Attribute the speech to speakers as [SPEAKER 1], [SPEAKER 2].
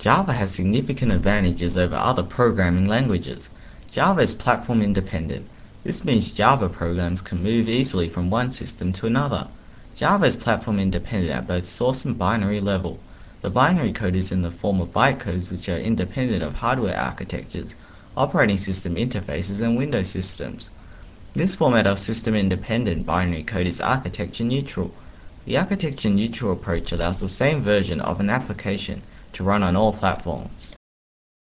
[SPEAKER 1] Java has significant advantages over other programming languages. Java is platform independent. This means Java programs can move easily from one system to another. Java is platform independent at both source and binary level. The binary code is in the form of bytecodes which are independent of hardware architectures, operating system interfaces, and Windows systems. This format of system-independent binary code is architecture-neutral. The architecture-neutral approach allows the same version of an application to run on all platforms.